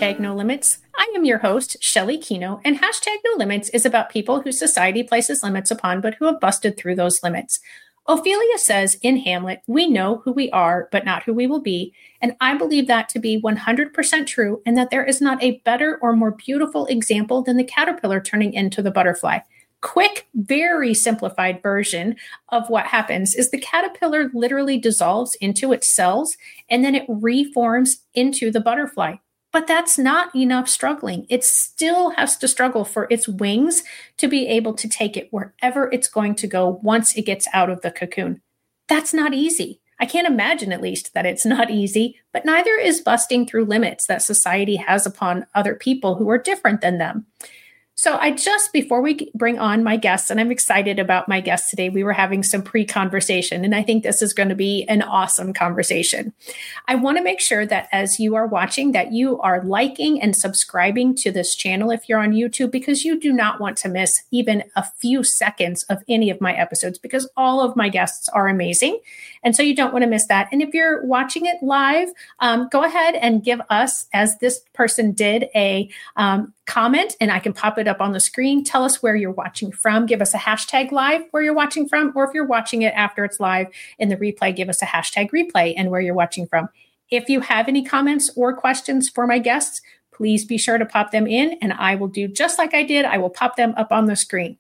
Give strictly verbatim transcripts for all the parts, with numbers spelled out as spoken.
Hashtag No Limits. I am your host, Shelley Kino, and Hashtag No Limits is about people who society places limits upon, but who have busted through those limits. Ophelia says in Hamlet, we know who we are, but not who we will be. And I believe that to be one hundred percent true, and that there is not a better or more beautiful example than the caterpillar turning into the butterfly. Quick, very simplified version of what happens is the caterpillar literally dissolves into its cells, and then it reforms into the butterfly. But that's not enough struggling. It still has to struggle for its wings to be able to take it wherever it's going to go once it gets out of the cocoon. That's not easy. I can't imagine, at least, that it's not easy, but neither is busting through limits that society has upon other people who are different than them. So I just, before we bring on my guests, and I'm excited about my guests today, we were having some pre-conversation, and I think this is going to be an awesome conversation. I want to make sure that as you are watching, that you are liking and subscribing to this channel if you're on YouTube, because you do not want to miss even a few seconds of any of my episodes, because all of my guests are amazing. And so you don't want to miss that. And if you're watching it live, um, go ahead and give us, as this person did, a um, comment, and I can pop it up on the screen. Tell us where you're watching from. Give us a hashtag live where you're watching from, or if you're watching it after it's live in the replay, give us a hashtag replay and where you're watching from. If you have any comments or questions for my guests, please be sure to pop them in, and I will do just like I did. I will pop them up on the screen.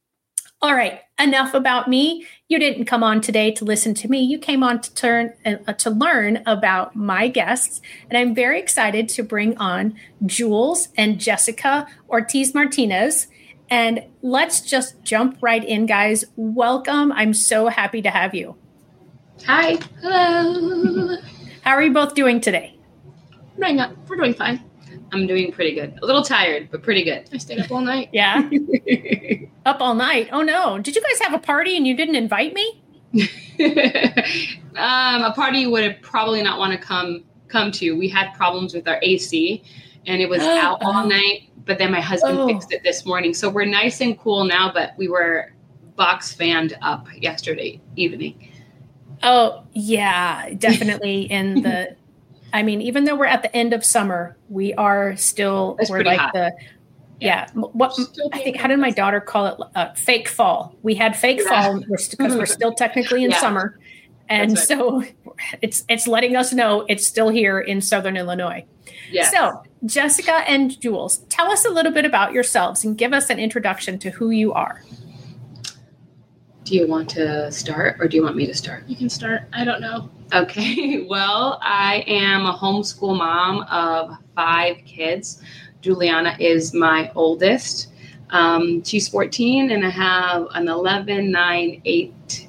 All right, enough about me. You didn't come on today to listen to me. You came on to turn uh, to learn about my guests, and I'm very excited to bring on Jules and Jessica Ortiz Martinez. And let's just jump right in, guys. Welcome. I'm so happy to have you. Hi. Hello. How are you both doing today? We're doing, we're doing fine. I'm doing pretty good. A little tired, but pretty good. I stayed up all night. Yeah. Up all night. Oh no. Did you guys have a party and you didn't invite me? um, a party you would have probably not want to come come to. We had problems with our A C and it was out all night, but then my husband oh. fixed it this morning. So we're nice and cool now, but we were box fanned up yesterday evening. Oh, yeah, definitely in the I mean, even though we're at the end of summer, we are still, it's we're like hot. the, yeah. yeah what I think, how did my daughter call it? Uh, fake fall. We had fake yeah. fall because we're, we're still technically in yeah. summer. And right. so it's, it's letting us know it's still here in Southern Illinois. Yes. So Jessica and Jules, tell us a little bit about yourselves and give us an introduction to who you are. Do you want to start or do you want me to start? You can start. I don't know. Okay. Well, I am a homeschool mom of five kids. Juliana is my oldest. Um, she's fourteen, and I have an eleven, nine, eight,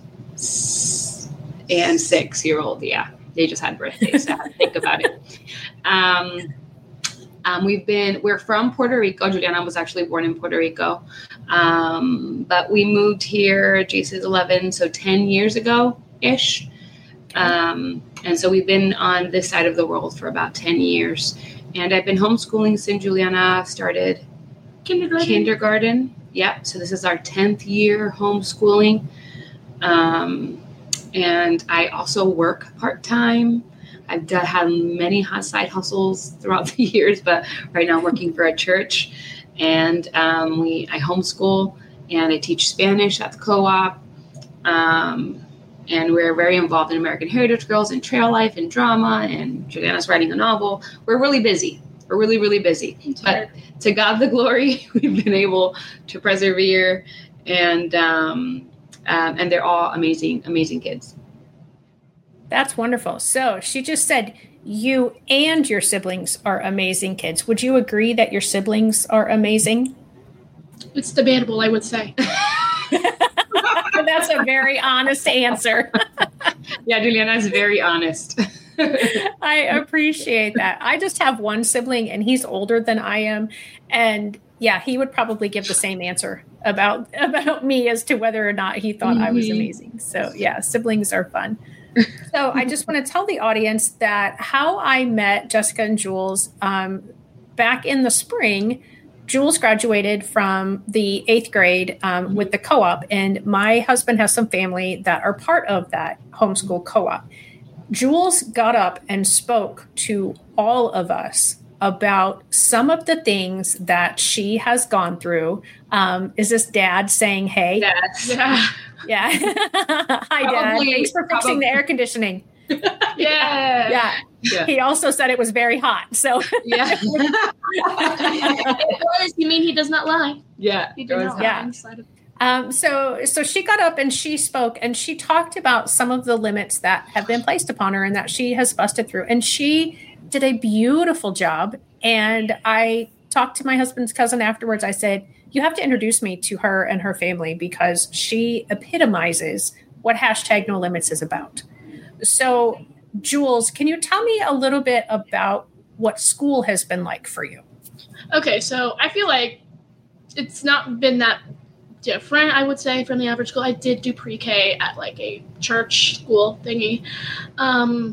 and six-year-old. Yeah, they just had birthdays. So I had to think about it. Um, um, we've been, we're from Puerto Rico. Juliana was actually born in Puerto Rico. Um, but we moved here, Jason's eleven, so ten years ago-ish. Um, and so we've been on this side of the world for about ten years. And I've been homeschooling since Juliana started kindergarten. Kindergarten. Yep. So this is our tenth year homeschooling. Um, and I also work part-time. I've done, had many side hustles throughout the years, but right now I'm working for a church. And um, we, I homeschool and I teach Spanish at the co-op. Um, and we're very involved in American Heritage Girls and Trail Life and drama. And Juliana's writing a novel. We're really busy. We're really, really busy. But to God the glory, we've been able to persevere. And um, um, and they're all amazing, amazing kids. That's wonderful. So she just said you and your siblings are amazing kids. Would you agree that your siblings are amazing? It's debatable, I would say. That's a very honest answer. Yeah, Juliana is very honest. I appreciate that. I just have one sibling and he's older than I am. And yeah, he would probably give the same answer about, about me as to whether or not he thought mm-hmm. I was amazing. So yeah, siblings are fun. So I just want to tell the audience that how I met Jessica and Jules um, back in the spring. Jules graduated from the eighth grade um, with the co-op, and my husband has some family that are part of that homeschool co-op. Jules got up and spoke to all of us about some of the things that she has gone through. Um, is this Dad saying, hey? Yes. Yeah. Yeah. Hi, Dad. Probably- Thanks for fixing probably- the air conditioning. Yeah. Yeah. Yeah. He also said it was very hot. So Yeah. It was. You mean he does not lie? Yeah. He did not lie Yeah. inside of Um, so, so she got up and she spoke and she talked about some of the limits that have been placed upon her and that she has busted through. And she did a beautiful job. And I talked to my husband's cousin afterwards. I said, you have to introduce me to her and her family because she epitomizes what hashtag no limits is about. So, Jules, can you tell me a little bit about what school has been like for you? Okay, so I feel like it's not been that different, I would say, from the average school. I did do pre-K at like a church school thingy. Um,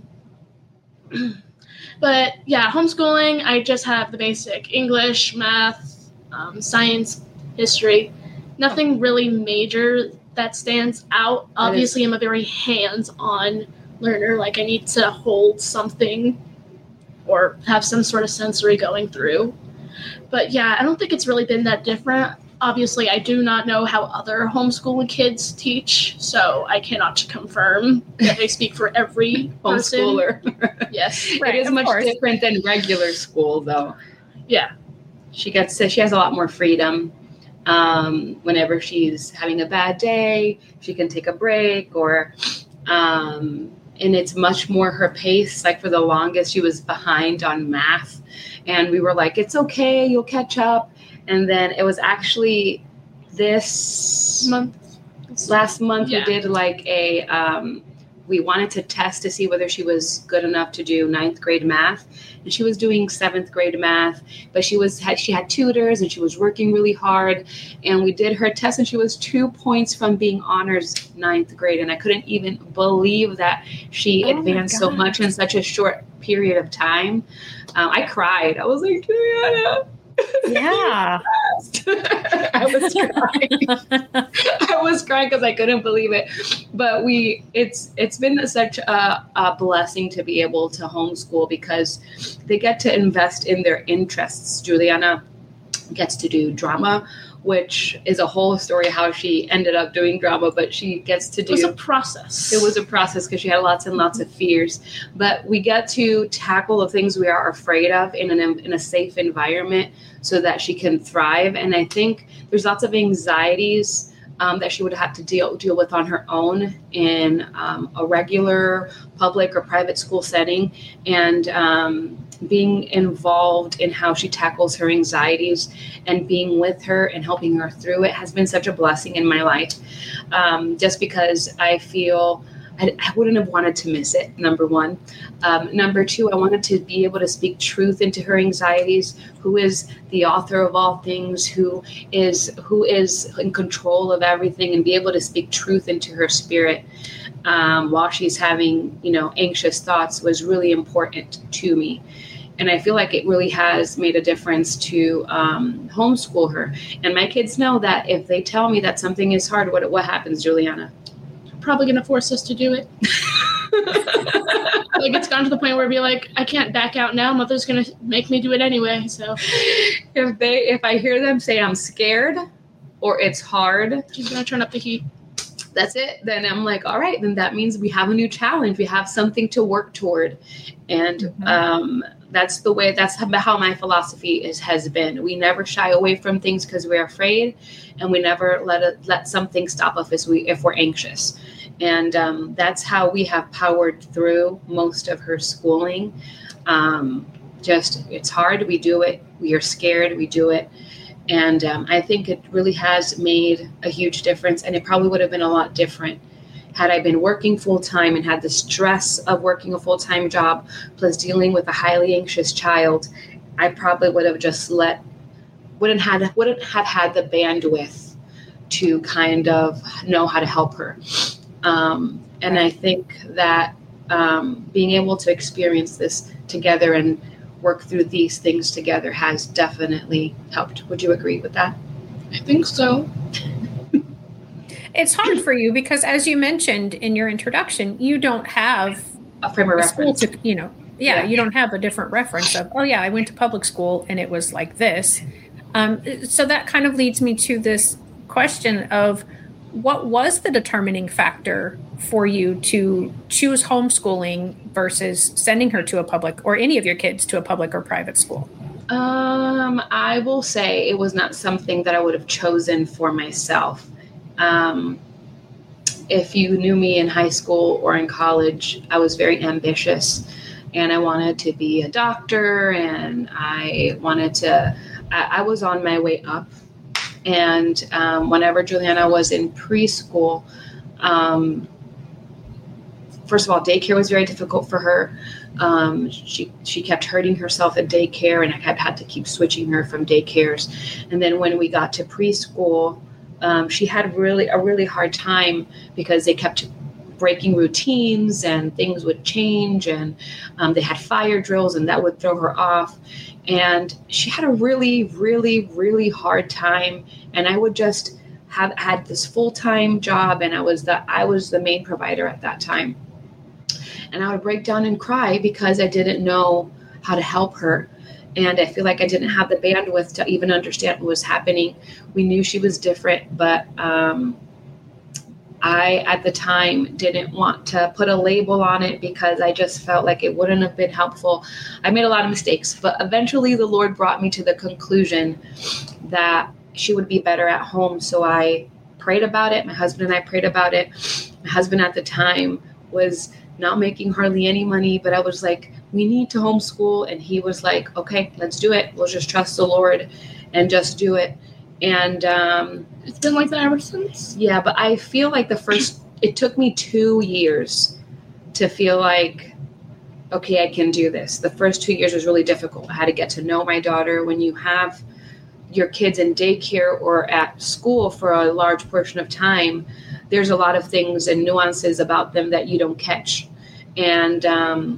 but yeah, homeschooling, I just have the basic English, math, um, science, history. Nothing really major that stands out. Obviously, I'm a very hands-on learner. Like I need to hold something or have some sort of sensory going through. But yeah, I don't think it's really been that different. Obviously, I do not know how other homeschooling kids teach, so I cannot confirm that they speak for every person. Homeschooler. Yes. Right, it is of much course. different than regular school, though. Yeah. She gets to, she has a lot more freedom. Um, whenever she's having a bad day, she can take a break, or um, and it's much more her pace. Like for the longest, she was behind on math, and we were like, "It's okay, you'll catch up." And then it was actually this Month. last month Yeah. we did like a um, we wanted to test to see whether she was good enough to do ninth grade math, and she was doing seventh grade math, but she was had, she had tutors and she was working really hard, and we did her test and she was two points from being honors ninth grade, and I couldn't even believe that she Oh my advanced so gosh. much in such a short period of time. um, I cried. I was like, Juliana. Yeah. I was crying. I was crying because I couldn't believe it. But we, it's it's been such a, a blessing to be able to homeschool because they get to invest in their interests. Juliana gets to do drama, which is a whole story how she ended up doing drama, but she gets to It do was a process. it was a process because she had lots and lots of fears, but we get to tackle the things we are afraid of in an in a safe environment so that she can thrive. And I think there's lots of anxieties um, that she would have to deal deal with on her own in um, a regular public or private school setting, and um, being involved in how she tackles her anxieties and being with her and helping her through it has been such a blessing in my life. Um, just because I feel I, I wouldn't have wanted to miss it, number one. Um, number two, I wanted to be able to speak truth into her anxieties, who is the author of all things, who is who is in control of everything, and be able to speak truth into her spirit um, while she's having, you know, anxious thoughts was really important to me. And I feel like it really has made a difference to um, homeschool her. And my kids know that if they tell me that something is hard, what what happens, Juliana? Probably going to force us to do it. Like it's gone to the point where it'd be like, I can't back out now. Mother's going to make me do it anyway. So If they if I hear them say I'm scared or it's hard, she's going to turn up the heat. that's it. Then I'm like, all right, then that means we have a new challenge. We have something to work toward. And Mhm. um, that's the way, that's how my philosophy is, has been. We never shy away from things because we're afraid, and we never let it, let something stop us if, we, if we're anxious. And um, that's how we have powered through most of her schooling. Um, just, it's hard. We do it. We are scared. We do it. And um, I think it really has made a huge difference. And it probably would have been a lot different had I been working full time and had the stress of working a full time job, plus dealing with a highly anxious child. I probably would have just let, wouldn't had wouldn't have had the bandwidth to kind of know how to help her. Um, and I think that um, being able to experience this together and work through these things together has definitely helped. Would you agree with that? I think so. It's hard for you because, as you mentioned in your introduction, you don't have A frame of a school reference. to, you know, Yeah, Yeah. you don't have a different reference of, oh yeah, I went to public school and it was like this. Um, so that kind of leads me to this question of what was the determining factor for you to choose homeschooling versus sending her to a public, or any of your kids to a public or private school? Um, I will say it was not something that I would have chosen for myself. Um, if you knew me in high school or in college, I was very ambitious and I wanted to be a doctor, and I wanted to, I, I was on my way up. And um, whenever Juliana was in preschool, um, first of all, daycare was very difficult for her. Um, she she kept hurting herself at daycare, and I kept had to keep switching her from daycares. And then when we got to preschool, um, she had really a really hard time because they kept breaking routines and things would change, and um, they had fire drills, and that would throw her off. And she had a really, really, really hard time. And I would just have had this full-time job, and I was the I was the main provider at that time. And I would break down and cry because I didn't know how to help her. And I feel like I didn't have the bandwidth to even understand what was happening. We knew she was different, but um, I, at the time, didn't want to put a label on it because I just felt like it wouldn't have been helpful. I made a lot of mistakes, but eventually the Lord brought me to the conclusion that she would be better at home. So I prayed about it. My husband and I prayed about it. My husband at the time was not making hardly any money, but I was like, we need to homeschool. And he was like, okay, let's do it. We'll just trust the Lord and just do it. And um, it's been like that ever since. Yeah, but I feel like the first, it took me two years to feel like, okay, I can do this. The first two years was really difficult. I had to get to know my daughter. When you have your kids in daycare or at school for a large portion of time, there's a lot of things and nuances about them that you don't catch. And um,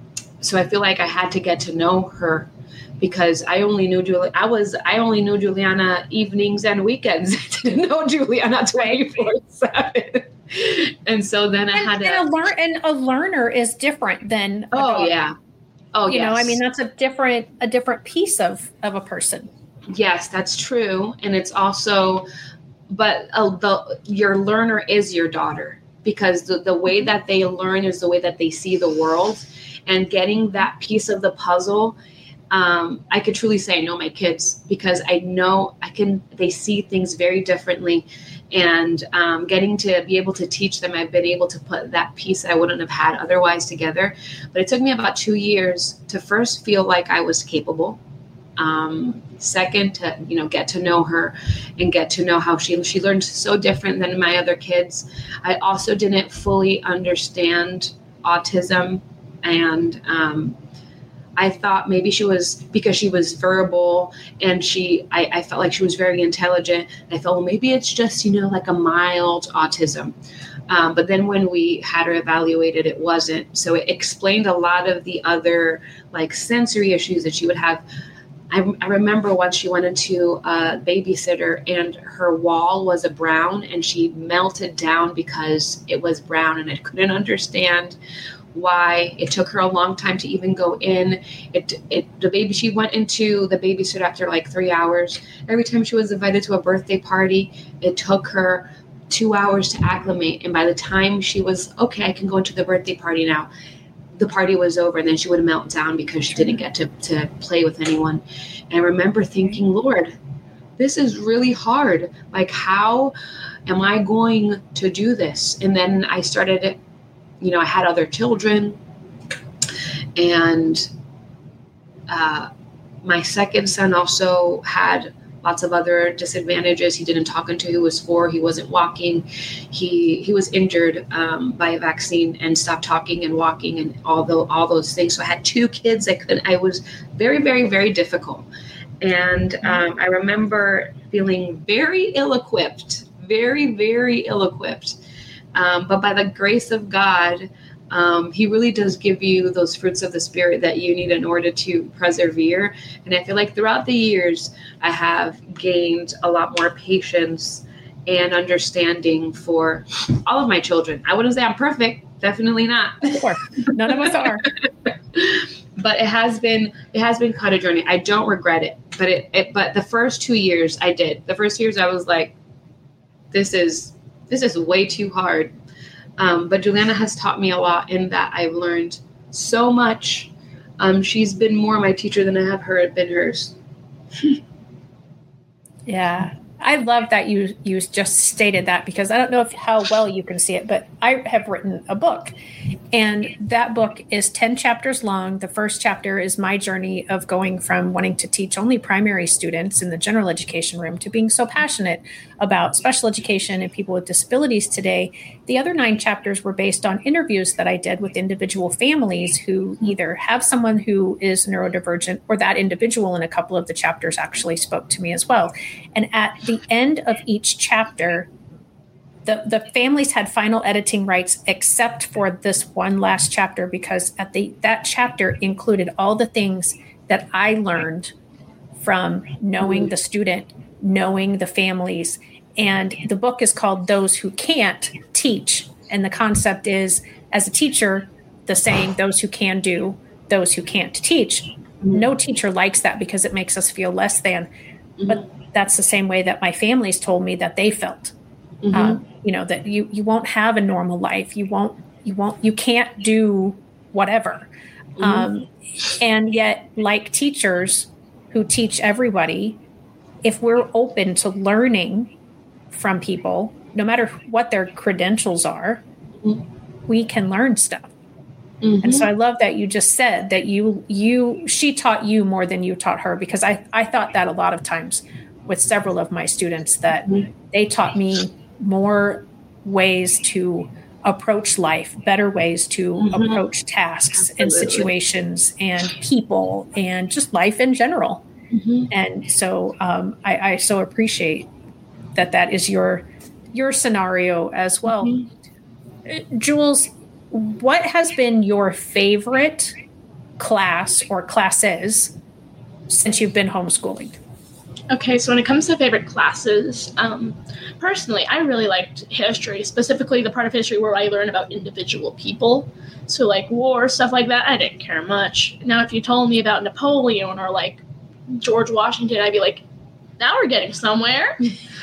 so I feel like I had to get to know her because I only knew Juliana. I was I only knew Juliana evenings and weekends. I didn't know Juliana twenty-four seven. And so then I and, had to. And a, lear- and a learner is different than. A oh dog. yeah. Oh you yes. know, I mean that's a different a different piece of of a person. Yes, that's true, and it's also, but uh, the your learner is your daughter because the the way that they learn is the way that they see the world, and getting that piece of the puzzle. Um, I could truly say I know my kids because I know I can, they see things very differently, and um, getting to be able to teach them, I've been able to put that piece I wouldn't have had otherwise together. But it took me about two years to first feel like I was capable. Um, second, to, you know, get to know her and get to know how she, she learned so different than my other kids. I also didn't fully understand autism, and, um, I thought maybe she was, because she was verbal and she, I, I felt like she was very intelligent. I thought, well, maybe it's just, you know, like a mild autism. Um, but then when we had her evaluated, it wasn't. So it explained a lot of the other like sensory issues that she would have. I, I remember once she went into a babysitter and her wall was a brown and she melted down because it was brown, and I couldn't understand why. It took her a long time to even go in. It, it, the baby, she went into the babysitter after like three hours. Every time she was invited to a birthday party, it took her two hours to acclimate. And by the time she was, okay, I can go into the birthday party now, the party was over, and then she would melt down because she didn't get to, to play with anyone. And I remember thinking, Lord, this is really hard. Like, how am I going to do this? And then I started, you know, I had other children, and uh, my second son also had lots of other disadvantages. He didn't talk until he was four. He wasn't walking. He he was injured um, by a vaccine and stopped talking and walking and all the, all those things. So I had two kids. I couldn't. I was very, very, very difficult. And um, I remember feeling very ill-equipped, very, very ill-equipped. Um, but by the grace of God, um, he really does give you those fruits of the Spirit that you need in order to persevere. And I feel like throughout the years, I have gained a lot more patience and understanding for all of my children. I wouldn't say I'm perfect. Definitely not. Of course. None of us are. But it has been it has been quite a journey. I don't regret it, but it, it but the first two years I did. The first years I was like, this is this is way too hard. Um, but Juliana has taught me a lot in that I've learned so much. Um, she's been more my teacher than I have her been hers. Yeah. I love that you you just stated that, because I don't know if how well you can see it, but I have written a book, and that book is ten chapters long. The first chapter is my journey of going from wanting to teach only primary students in the general education room to being so passionate about special education and people with disabilities today. The other nine chapters were based on interviews that I did with individual families who either have someone who is neurodivergent, or that individual in a couple of the chapters actually spoke to me as well. And at the end of each chapter, the, the families had final editing rights except for this one last chapter, because at the that chapter included all the things that I learned from knowing the student, knowing the families. And the book is called Those Who Can't Teach. And the concept is, as a teacher, the saying, those who can do, those who can't teach. Mm-hmm. No teacher likes that because it makes us feel less than. Mm-hmm. But that's the same way that my families told me that they felt. Mm-hmm. Um, you know, that you, you won't have a normal life. You won't, you won't, you can't do whatever. Mm-hmm. Um, and yet, like teachers who teach everybody, if we're open to learning from people, no matter what their credentials are, mm-hmm. we can learn stuff. Mm-hmm. And so I love that you just said that you, you, she taught you more than you taught her, because I, I thought that a lot of times with several of my students, that mm-hmm. they taught me more ways to approach life, better ways to mm-hmm. approach tasks Absolutely. And situations and people and just life in general. Mm-hmm. And so um, I, I so appreciate that that is your your scenario as well. Mm-hmm. Jules, what has been your favorite class or classes since you've been homeschooling? Okay, so when it comes to favorite classes, um, personally, I really liked history, specifically the part of history where I learned about individual people. So like war, stuff like that, I didn't care much. Now, if you told me about Napoleon or like George Washington, I'd be like, now we're getting somewhere.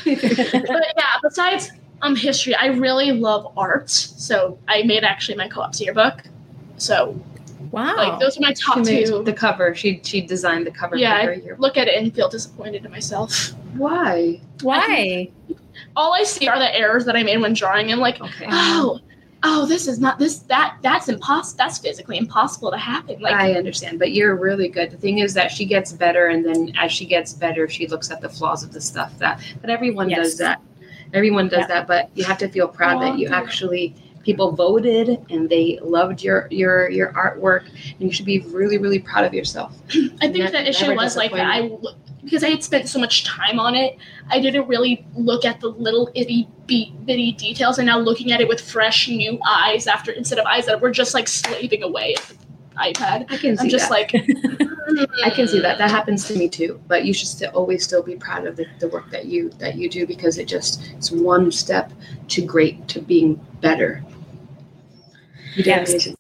But yeah, besides um history, I really love arts. So I made actually my co-op's yearbook. So wow, like those are my top she two. The cover, she she designed the cover. Yeah, for her I yearbook. look at it and feel disappointed in myself. Why? Why? All I see are the errors that I made when drawing. I'm like, okay. oh. Oh, this is not this that that's impossible. That's physically impossible to happen. Like I understand, but you're really good. The thing is that she gets better, and then as she gets better, she looks at the flaws of the stuff that. But everyone yes. does that. Everyone does yeah. that. But you have to feel proud oh, that you yeah. actually people voted and they loved your your your artwork, and you should be really really proud of yourself. I think the issue was like that. I because I had spent so much time on it, I didn't really look at the little itty bitty details, and now looking at it with fresh new eyes after instead of eyes that were just like slaving away at the iPad. I can see I'm just that. like mm. I can see that. That happens to me too. But you should still always still be proud of the, the work that you that you do, because it just it's one step to great to being better. You yes. amazing.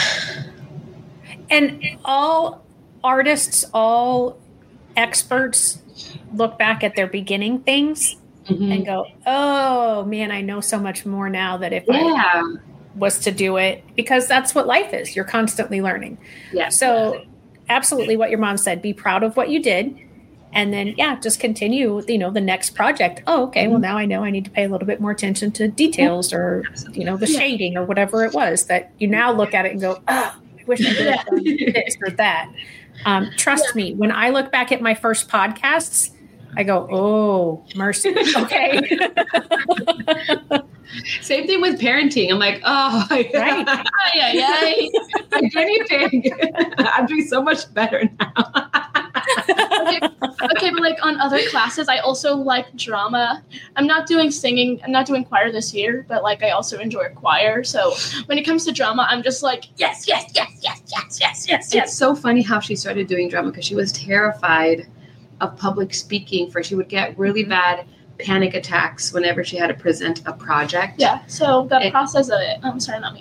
And all artists, all experts look back at their beginning things mm-hmm. and go, oh man, I know so much more now that if yeah. I was to do it, because that's what life is. You're constantly learning. Yeah. So absolutely what your mom said, be proud of what you did. And then, yeah, just continue, you know, the next project. Oh, okay. Mm-hmm. Well, now I know I need to pay a little bit more attention to details or, you know, the yeah. shading or whatever it was that you now look at it and go, oh, I wish I could have done this or that. Um, trust yeah. me, when I look back at my first podcasts, I go, oh, mercy. Okay. Same thing with parenting. I'm like, oh, right. yeah, yeah. I'm guinea pig. I'm doing so much better now. okay, okay, but like on other classes, I also like drama. I'm not doing singing. I'm not doing choir this year, but like I also enjoy choir. So when it comes to drama, I'm just like, yes, yes, yes, yes, yes, yes, yes, yes. It's so funny how she started doing drama because she was terrified of public speaking. For she would get really bad panic attacks whenever she had to present a project. Yeah. So the it, process of it. I'm sorry, not me.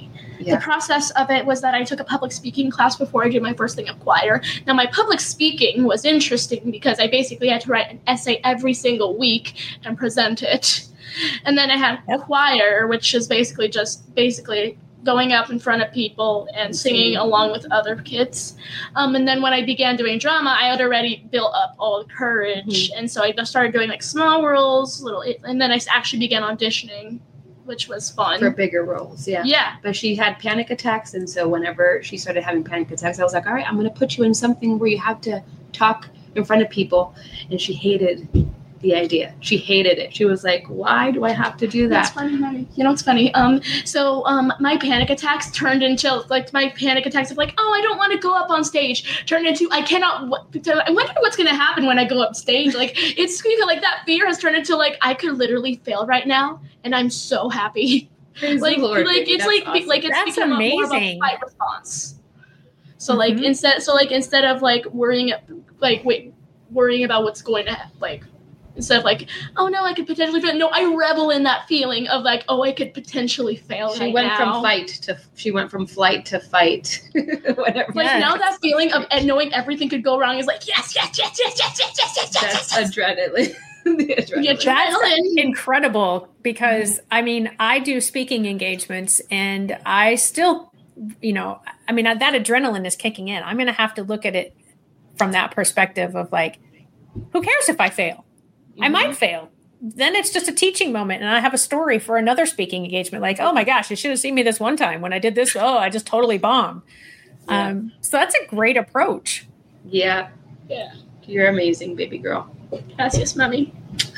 Yeah. The process of it was that I took a public speaking class before I did my first thing of choir. Now, my public speaking was interesting because I basically had to write an essay every single week and present it. And then I had yep. choir, which is basically just basically going up in front of people and singing along with other kids. Um, and then when I began doing drama, I had already built up all the courage. Mm-hmm. And so I just started doing like small roles, little, and then I actually began auditioning, which was fun. For bigger roles, yeah. Yeah. But she had panic attacks. And so whenever she started having panic attacks, I was like, all right, I'm going to put you in something where you have to talk in front of people. And she hated the idea. She hated it. She was like, why do I have to do that? That's funny, honey. You know, it's funny. Um, so um, my panic attacks turned into, like, my panic attacks of like, oh, I don't want to go up on stage, turned into, I cannot, I wonder what's going to happen when I go up stage. Like, it's like that fear has turned into, like, I could literally fail right now, and I'm so happy. Praise like, the Lord, like it's like, awesome. like it's That's become amazing. a more of a fight response. So, mm-hmm. like, instead, so, like, instead of, like, worrying, like, wait, worrying about what's going to, like, instead of like, oh no, I could potentially fail. No, I revel in that feeling of like, oh, I could potentially fail. She right went now. from fight to she went from flight to fight. Whatever. Like yes. now that feeling of and knowing everything could go wrong is like yes, yes, yes, yes, yes, yes, yes, yes. That's yes, adrenaline. The adrenaline. That's incredible because mm-hmm. I mean, I do speaking engagements and I still, you know, I mean, that adrenaline is kicking in. I'm going to have to look at it from that perspective of like, who cares if I fail? I mm-hmm. might fail. Then it's just a teaching moment. And I have a story for another speaking engagement. Like, oh my gosh, you should have seen me this one time when I did this. Oh, I just totally bombed. Yeah. Um, so that's a great approach. Yeah. Yeah. You're amazing, baby girl. Gracias, mommy.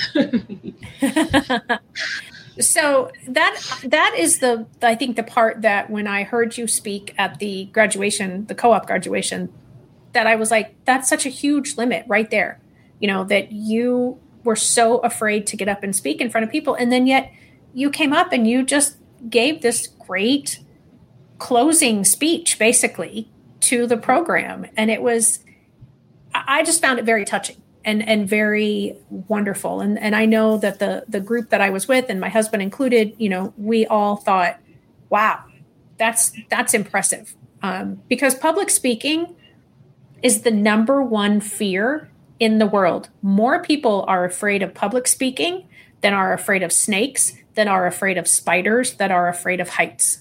So that, that is the, I think the part that when I heard you speak at the graduation, the co-op graduation, that I was like, that's such a huge limit right there. You know, that you were so afraid to get up and speak in front of people. And then yet you came up and you just gave this great closing speech, basically, to the program. And it was, I just found it very touching and, and very wonderful. And, and I know that the, the group that I was with and my husband included, you know, we all thought, wow, that's, that's impressive. Um, because public speaking is the number one fear in the world. More people are afraid of public speaking than are afraid of snakes, than are afraid of spiders, that are afraid of heights.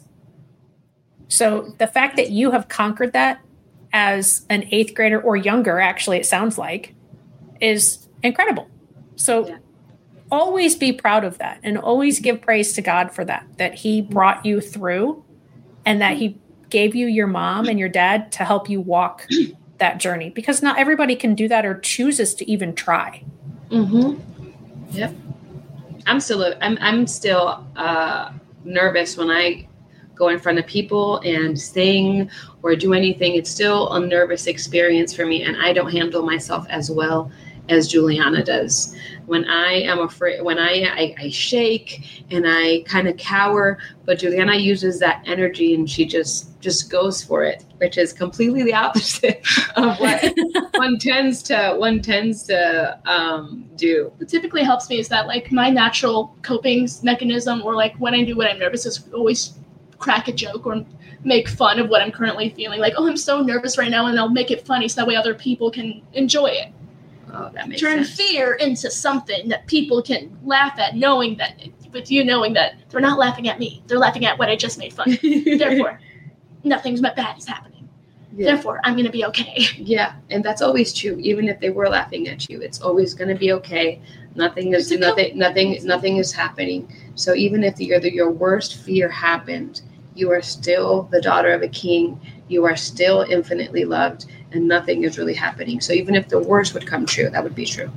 So the fact that you have conquered that as an eighth grader or younger, actually, it sounds like, is incredible. So yeah. always be proud of that and always give praise to God for that, that he brought you through and that he gave you your mom and your dad to help you walk that journey, because not everybody can do that or chooses to even try. Mm-hmm. Yep. I'm still, I'm, I'm still uh, nervous when I go in front of people and sing or do anything. It's still a nervous experience for me, and I don't handle myself as well as Juliana does. When I am afraid, when I, I, I shake and I kind of cower, but Juliana uses that energy and she just, just goes for it, which is completely the opposite of what one tends to, one tends to um, do. What typically helps me is that like my natural coping mechanism, or like when I do when I'm nervous, is always crack a joke or make fun of what I'm currently feeling. Like, oh, I'm so nervous right now, and I'll make it funny so that way other people can enjoy it. Oh, that makes Turn sense. fear into something that people can laugh at, knowing that, but you knowing that they're not laughing at me. They're laughing at what I just made fun of. Therefore, nothing bad is happening. Yeah. Therefore, I'm going to be okay. Yeah, and that's always true. Even if they were laughing at you, it's always going to be okay. Nothing is nothing. Nothing. Nothing is happening. So even if the, your your worst fear happened, you are still the daughter of a king. You are still infinitely loved, and nothing is really happening. So even if the worst would come true, that would be true.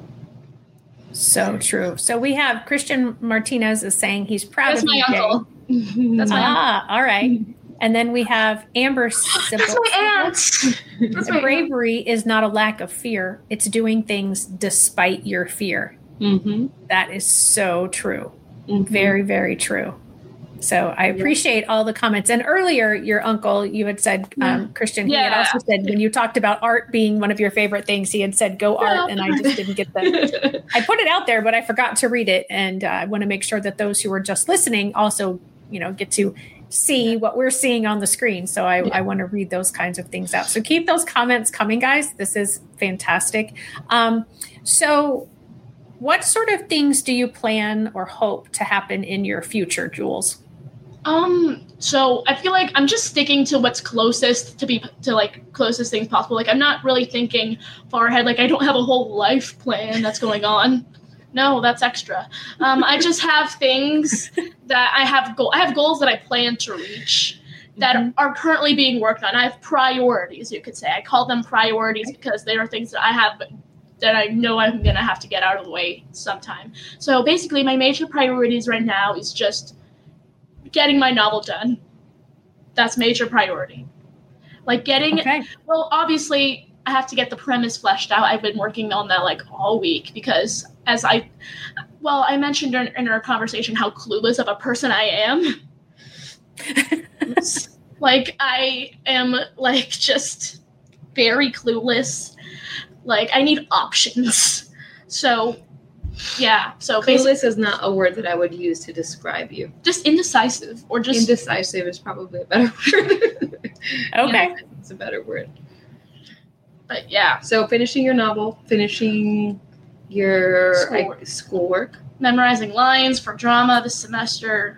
So true. So we have Christian Martinez is saying he's proud That's of my you. uncle. That's my ah, uncle. all right. And then we have Amber Simple. That's my aunt. That's my bravery aunt. Is not a lack of fear. It's doing things despite your fear. Mm-hmm. That is so true. Mm-hmm. Very, very true. So I appreciate yeah. all the comments. And earlier, your uncle, you had said, um, Christian, yeah. he had also said, when you talked about art being one of your favorite things, he had said, go art. And I just didn't get that. I put it out there, but I forgot to read it. And uh, I want to make sure that those who are just listening also, you know, get to see what we're seeing on the screen. So I, yeah. I want to read those kinds of things out. So keep those comments coming, guys. This is fantastic. Um, so what sort of things do you plan or hope to happen in your future, Jules? Um, so I feel like I'm just sticking to what's closest to be to like closest things possible. Like I'm not really thinking far ahead. Like I don't have a whole life plan that's going on. No, that's extra. Um, I just have things that I have goal. I have goals that I plan to reach that mm-hmm. are currently being worked on. I have priorities, you could say. I call them priorities because they are things that I have that I know I'm gonna have to get out of the way sometime. So basically, my major priorities right now is just getting my novel done. That's major priority. Like getting, okay. well, obviously I have to get the premise fleshed out. I've been working on that like all week because as I, well, I mentioned in, in our conversation how clueless of a person I am. Like I am like just very clueless. Like I need options. So yeah, so clueless is not a word that I would use to describe you. Just indecisive, or just indecisive is probably a better word. Okay, yeah, it's a better word. But yeah, so finishing your novel, finishing your schoolwork, I, schoolwork. memorizing lines for drama this semester.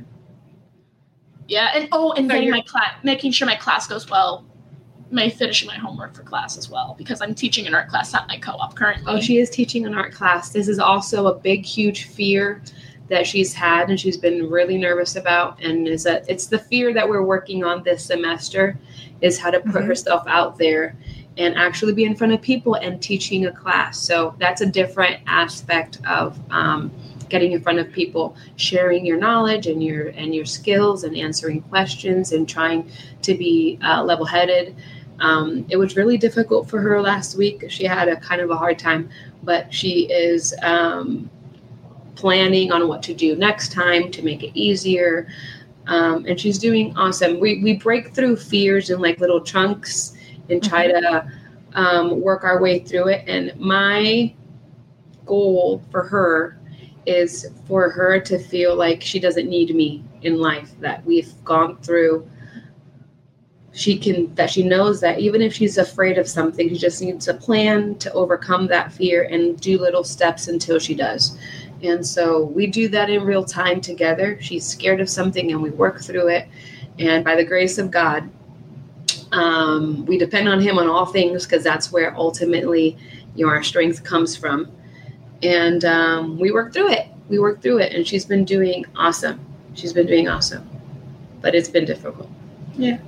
Yeah, and oh, and so getting my class, making sure my class goes well. My finishing my homework for class as well, because I'm teaching an art class at my co-op currently. Oh, she is teaching an art class. This is also a big, huge fear that she's had and she's been really nervous about. And is that it's the fear that we're working on this semester is how to put mm-hmm. herself out there and actually be in front of people and teaching a class. So that's a different aspect of um, getting in front of people, sharing your knowledge and your and your skills and answering questions and trying to be uh, level-headed. Um, it was really difficult for her last week. She had a kind of a hard time, but she is um, planning on what to do next time to make it easier. Um, and she's doing awesome. We we break through fears in like little chunks and try mm-hmm. to um, work our way through it. And my goal for her is for her to feel like she doesn't need me in life, that we've gone through. She can, that she knows that even if she's afraid of something, she just needs a plan to overcome that fear and do little steps until she does. And so we do that in real time together. She's scared of something and we work through it. And by the grace of God, um, we depend on him on all things because that's where ultimately, you know, our strength comes from. And um, we work through it. We work through it. And she's been doing awesome. She's been doing awesome. But it's been difficult. Yeah.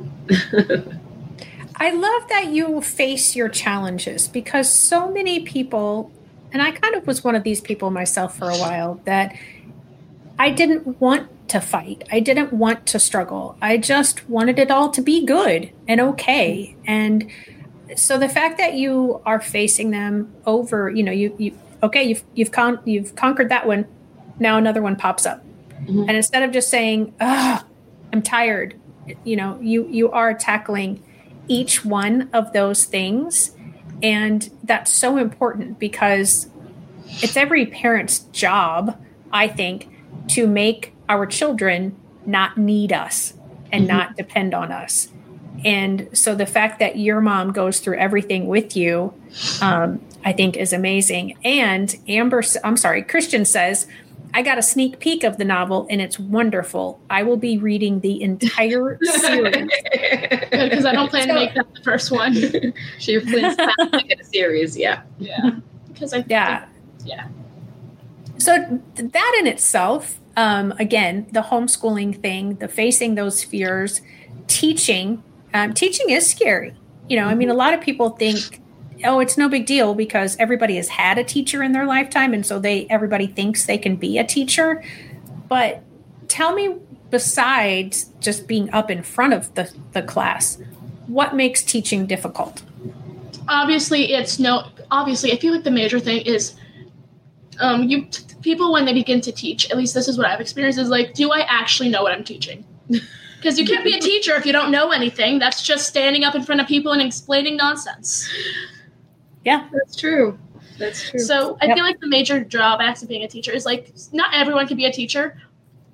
I love that you face your challenges because so many people, and I kind of was one of these people myself for a while, that I didn't want to fight. I didn't want to struggle. I just wanted it all to be good and okay. And so the fact that you are facing them over, you know, you, you okay, you've you've con- you've conquered that one. Now another one pops up. Mm-hmm. And instead of just saying, "Ah, I'm tired," you know, you you are tackling each one of those things. And that's so important because it's every parent's job, I think, to make our children not need us and mm-hmm. not depend on us. And so the fact that your mom goes through everything with you, um, I think is amazing. And Amber, I'm sorry, Christian says, I got a sneak peek of the novel and it's wonderful. I will be reading the entire series. Because I don't plan so, to make that the first one. She plans to make it a series, yeah. Yeah. Because I yeah. Think, yeah. So that in itself, um, again, the homeschooling thing, the facing those fears, teaching, um, teaching is scary. You know, mm-hmm. I mean, a lot of people think, oh, it's no big deal because everybody has had a teacher in their lifetime. And so they, everybody thinks they can be a teacher. But tell me, besides just being up in front of the, the class, what makes teaching difficult? Obviously, it's no, obviously, I feel like the major thing is um, you t- people, when they begin to teach, at least this is what I've experienced, is like, do I actually know what I'm teaching? Because you can't be a teacher if you don't know anything. That's just standing up in front of people and explaining nonsense. Yeah, that's true. That's true. So I yep. feel like the major drawbacks of being a teacher is like, not everyone can be a teacher.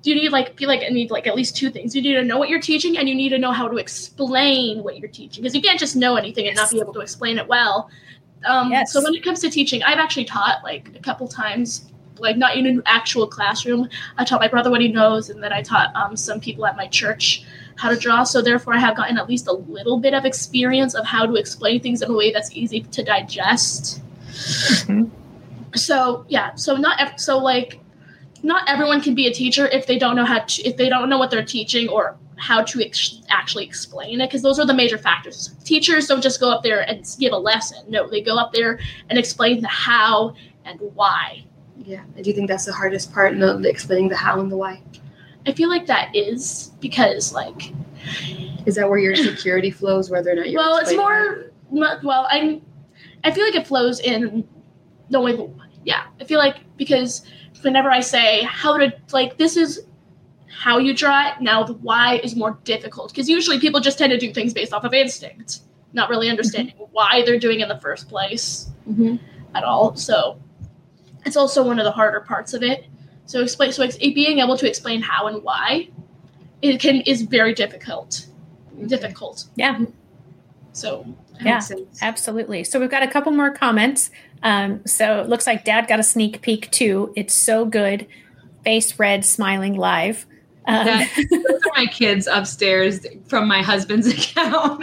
you need like feel like I need like at least two things. You need to know what you're teaching, and you need to know how to explain what you're teaching, because you can't just know anything and not be able to explain it well. Um, yes. So when it comes to teaching, I've actually taught like a couple times, like not in an actual classroom. I taught my brother what he knows, and then I taught um, some people at my church how to draw. So therefore, I have gotten at least a little bit of experience of how to explain things in a way that's easy to digest. Mm-hmm. So yeah, so not so like not everyone can be a teacher if they don't know how to if they don't know what they're teaching or how to ex- actually explain it, because those are the major factors. Teachers don't just go up there and give a lesson. No, they go up there and explain the how and why. Yeah. Do you think that's the hardest part, no, explaining the how and the why? I feel like that is because, like... Is that where your insecurity flows, whether or not you're Well, it's more... It? Well, I I feel like it flows in the way... Yeah. I feel like because whenever I say how to... Like, this is how you draw it, now the why is more difficult. Because usually people just tend to do things based off of instinct, not really understanding mm-hmm. why they're doing it in the first place mm-hmm. at all. So... It's also one of the harder parts of it. So explain. So ex- being able to explain how and why, it can is very difficult. Okay. Difficult. Yeah. So yeah, absolutely. So we've got a couple more comments. Um, so it looks like Dad got a sneak peek too. It's so good. Face red, smiling live. Um, that, those are my kids upstairs from my husband's account.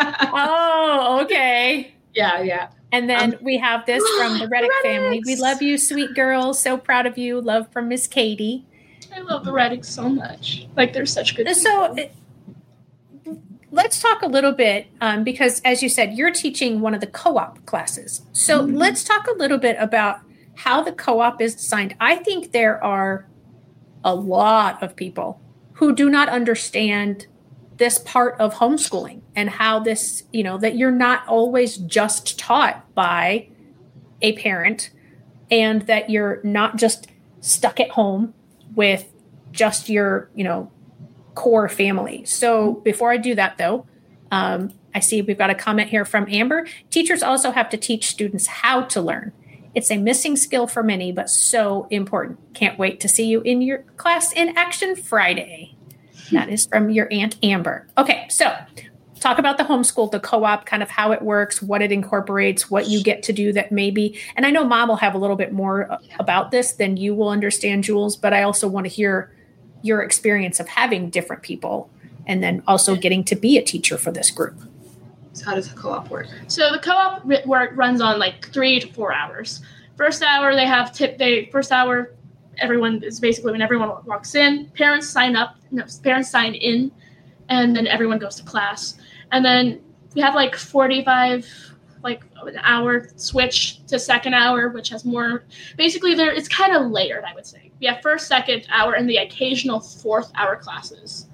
Oh, okay. Yeah, yeah. And then um, we have this from the Reddick family. We love you, sweet girl. So proud of you. Love from Miss Katie. I love the Reddicks so much. Like, they're such good So people. Let's talk a little bit, um, because as you said, you're teaching one of the co-op classes. So mm-hmm. let's talk a little bit about how the co-op is designed. I think there are a lot of people who do not understand this part of homeschooling and how this, you know, that you're not always just taught by a parent and that you're not just stuck at home with just your, you know, core family. So before I do that, though, um, I see we've got a comment here from Amber. Teachers also have to teach students how to learn. It's a missing skill for many, but so important. Can't wait to see you in your class in action Friday. That is from your Aunt Amber. Okay, so talk about the homeschool, the co-op, kind of how it works, what it incorporates, what you get to do that maybe, and I know Mom will have a little bit more about this than you will understand, Jules, but I also want to hear your experience of having different people and then also getting to be a teacher for this group. So how does the co-op work? So the co-op work runs on like three to four hours. First hour, they have tip, they, first hour, everyone is basically when everyone walks in, parents sign up, no, parents sign in, and then everyone goes to class. And then we have like forty-five, like an hour switch to second hour, which has more, basically there, it's kind of layered, I would say. We have first, second hour, and the occasional fourth hour classes.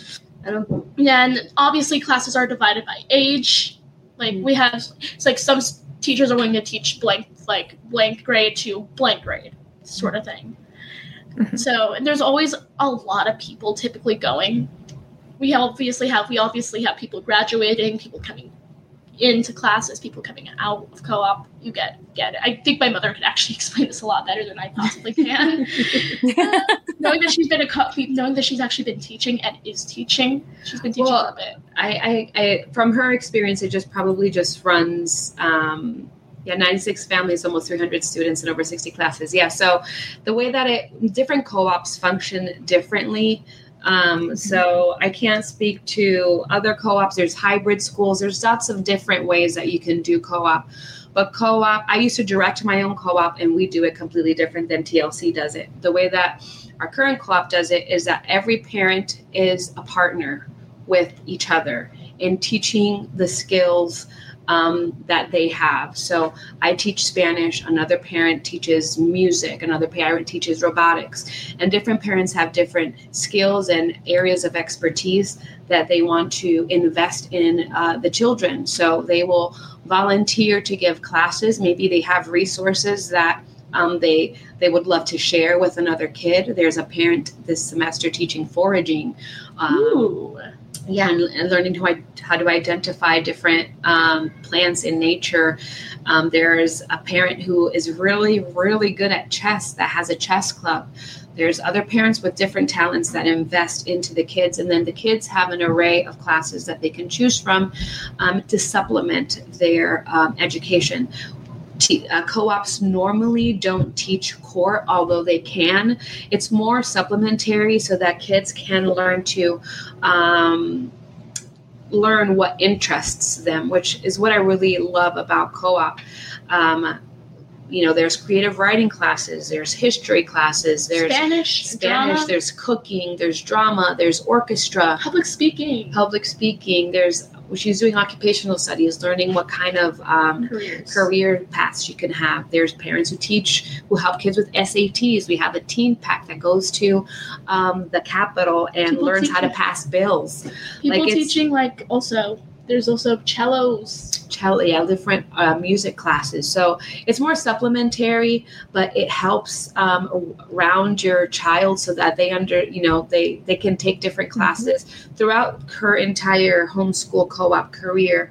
I don't, yeah, and obviously classes are divided by age. Like we have, it's like some teachers are willing to teach blank, like blank grade to blank grade sort of thing. Mm-hmm. So and there's always a lot of people typically going. We obviously have we obviously have people graduating, people coming into classes, people coming out of co-op. You get get it. I think my mother could actually explain this a lot better than I possibly can. uh, knowing that she's been a co- knowing that she's actually been teaching and is teaching, she's been teaching well, for a bit. I, I, I from her experience, it just probably just runs. Um, Yeah, ninety-six families, almost three hundred students, and over sixty classes. Yeah, so the way that it, different co-ops function differently. Um, mm-hmm. So I can't speak to other co-ops. There's hybrid schools. There's lots of different ways that you can do co-op. But co-op, I used to direct my own co-op, and we do it completely different than T L C does it. The way that our current co-op does it is that every parent is a partner with each other in teaching the skills Um, that they have. So I teach Spanish, another parent teaches music, another parent teaches robotics, and different parents have different skills and areas of expertise that they want to invest in uh, the children. So they will volunteer to give classes. Maybe they have resources that um, they they would love to share with another kid. There's a parent this semester teaching foraging. Um, Ooh. Yeah, and, and learning how, I, how to identify different um, plants in nature. Um, there's a parent who is really, really good at chess that has a chess club. There's other parents with different talents that invest into the kids, and then the kids have an array of classes that they can choose from um, to supplement their um, education. T- uh, co-ops normally don't teach core, although they can. It's more supplementary so that kids can learn to um, learn what interests them, which is what I really love about co-op. Um, You know, there's creative writing classes, there's history classes, there's Spanish, Spanish, drama. there's cooking, there's drama, there's orchestra, Public speaking. public speaking. There's she's doing occupational studies, learning what kind of um, Careers. career paths you can have. There's parents who teach, who help kids with S A Ts. We have a teen pack that goes to um, the Capitol and People learns how to teaching- pass bills. People like it's- teaching, like, also, there's also cellos. Cello, yeah, different uh, music classes. So it's more supplementary, but it helps um, round your child so that they under, you know, they they can take different classes mm-hmm. throughout her entire homeschool co-op career.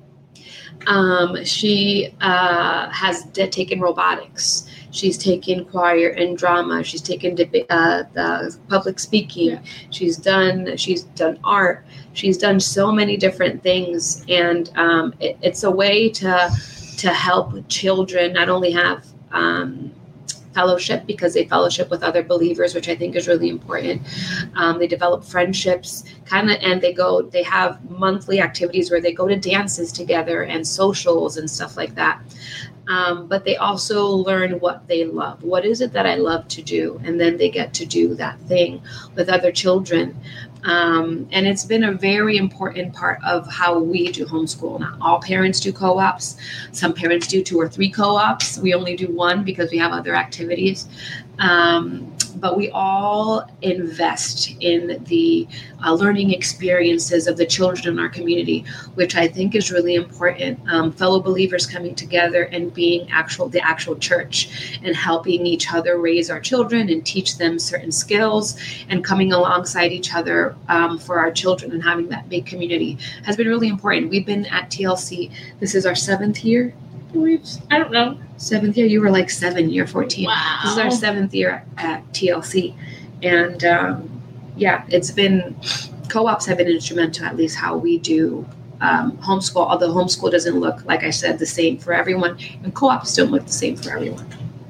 Um, she uh, has de- taken robotics. She's taken choir and drama. She's taken deb- uh, the public speaking. Yeah. She's done. She's done art. She's done so many different things, and um, it, it's a way to to help children not only have um, fellowship because they fellowship with other believers, which I think is really important. Um, they develop friendships, kind of, and they go. They have monthly activities where they go to dances together and socials and stuff like that. Um, but they also learn what they love. What is it that I love to do? And then they get to do that thing with other children. Um, and it's been a very important part of how we do homeschool. Not all parents do co-ops. Some parents do two or three co-ops. We only do one because we have other activities. Um, but we all invest in the uh, learning experiences of the children in our community, which I think is really important. Um, fellow believers coming together and being actual the actual church and helping each other raise our children and teach them certain skills and coming alongside each other um, for our children and having that big community has been really important. We've been at T L C. This is our seventh year. We've, I don't know. Seventh year. You were like seven, you're fourteen. Wow. This is our seventh year at T L C. And um, yeah, it's been, co-ops have been instrumental, at least how we do um, homeschool, although homeschool doesn't look, like I said, the same for everyone. And co-ops don't look the same for everyone.